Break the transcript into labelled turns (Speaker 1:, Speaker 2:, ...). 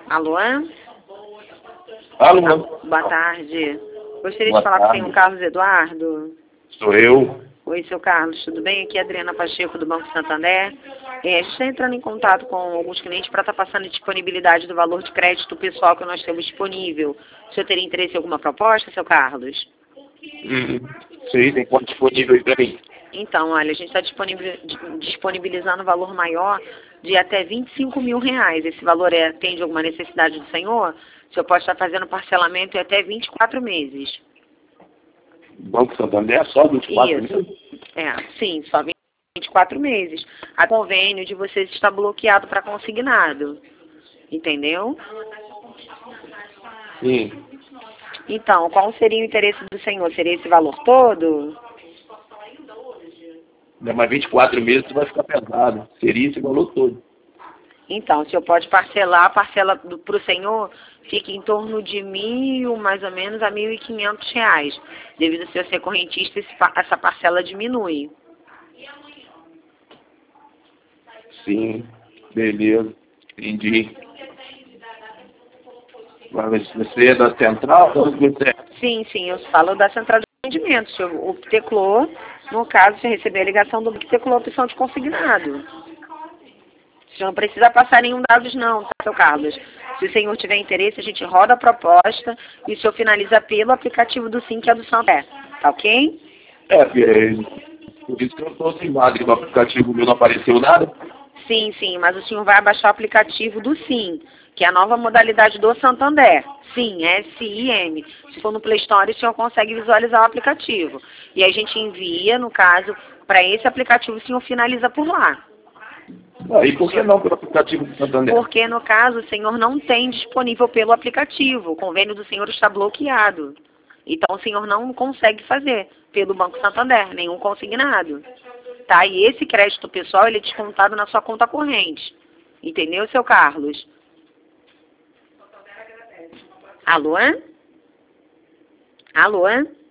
Speaker 1: Alô?
Speaker 2: Alô?
Speaker 1: Boa tarde. Gostaria
Speaker 2: Boa
Speaker 1: de falar com o senhor
Speaker 2: tarde.
Speaker 1: Carlos Eduardo.
Speaker 2: Sou eu.
Speaker 1: Oi, seu Carlos, tudo bem? Aqui é a Adriana Pacheco, do Banco Santander. A gente está entrando em contato com alguns clientes para estar passando a disponibilidade do valor de crédito pessoal que nós temos disponível. O senhor teria interesse em alguma proposta, seu Carlos?
Speaker 2: Sim, tem quanto disponível aí para mim?
Speaker 1: Então, olha, a gente está disponibilizando um valor maior de até R$ 25.000. Esse valor atende alguma necessidade do senhor? O senhor pode estar fazendo parcelamento em até 24 meses.
Speaker 2: Banco Santander só 24
Speaker 1: Isso.
Speaker 2: meses?
Speaker 1: Sim, só 24 meses. A convênio de vocês está bloqueado para consignado. Entendeu?
Speaker 2: Sim.
Speaker 1: Então, qual seria o interesse do senhor? Seria esse valor todo?
Speaker 2: Mas 24 meses vai ficar pesado. Seria esse valor todo.
Speaker 1: Então, o senhor pode parcelar, a parcela para o senhor fica em torno de mais ou menos, a R$ 1.500. Devido ao senhor ser correntista, essa parcela diminui.
Speaker 2: Sim, beleza. Entendi. Mas você é da central ou você é?
Speaker 1: Sim, eu falo da central de atendimento. O senhor opteclou, no caso, você recebeu a ligação do opteclou a opção de consignado. O senhor não precisa passar nenhum dados não, tá, seu Carlos? Se o senhor tiver interesse, a gente roda a proposta e o senhor finaliza pelo aplicativo do SIM, que é do Santander. Tá ok?
Speaker 2: Por isso que eu estou sem madre no aplicativo meu, não apareceu nada.
Speaker 1: Sim, mas o senhor vai baixar o aplicativo do SIM, que é a nova modalidade do Santander. Sim, SIM. Se for no Play Store, o senhor consegue visualizar o aplicativo. E aí a gente envia, no caso, para esse aplicativo, o senhor finaliza por lá.
Speaker 2: E por que não pelo aplicativo do Santander?
Speaker 1: Porque, no caso, o senhor não tem disponível pelo aplicativo. O convênio do senhor está bloqueado. Então, o senhor não consegue fazer pelo Banco Santander, nenhum consignado. Tá? E esse crédito pessoal, ele é descontado na sua conta corrente. Entendeu, seu Carlos? Alô? Alô?